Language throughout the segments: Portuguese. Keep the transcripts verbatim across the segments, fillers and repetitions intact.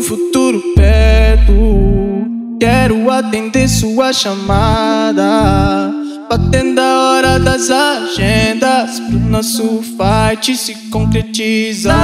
futuro perto, quero atender sua chamada, batendo a hora das agendas, pro nosso fight se concretizar.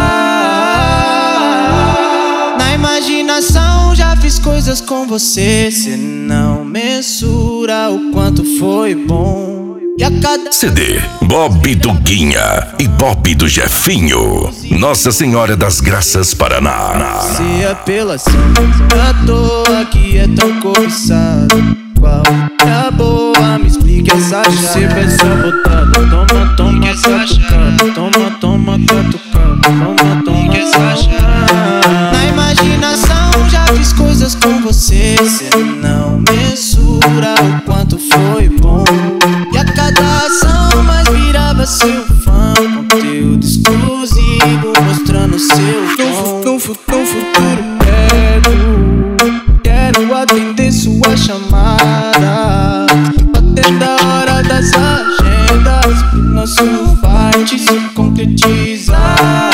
Na imaginação já fiz coisas com você, cê não mensura o quanto foi bom. E a cada C D Bob do Guinha e Bob do Jefinho, Nossa Senhora das Graças, Paraná. Se é pela ação, à toa que é tão cobiçado. Qual é a boa? Me explica essa chave. Se essa botada, toma, toma, catucada. Toma, toma, catucada. Toma, toma, essa chave. Na imaginação já fiz coisas com você, cê não mensura o quanto foi bom. E a cada ação mais virava seu fã, conteúdo exclusivo mostrando seu dom. No futuro perto, quero atender sua chamada, batendo a hora das agendas, pro nosso fight se concretizar.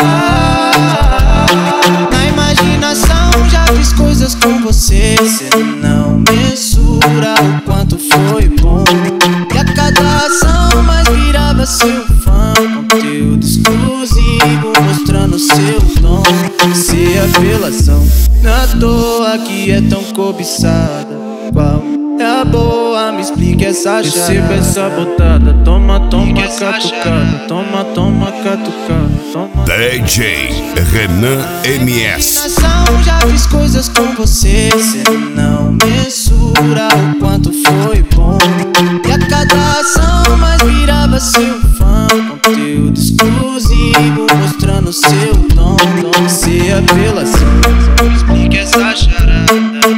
Na imaginação já fiz coisas com você, cê não mensura o quanto foi bom. E a cada ação mais virava seu fã, conteúdo exclusivo mostrando seu dom. Se é apelação, na toa que é tão cobiçada. Qual é a boa? Me explique essa chave. Receba essa botada, toma, toma, catucada. Toma, toma, catucada. Toma. D J Renan M S. Já fiz coisas com você, cê não mensura o quanto foi bom. E a cada ação mais virava seu fã, conteúdo exclusivo mostrando seu dom. Se é apelação, explique essa charada.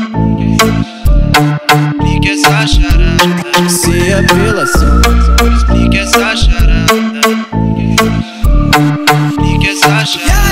Explique essa charada. Se é apelação, explique essa charada. Explique essa charada.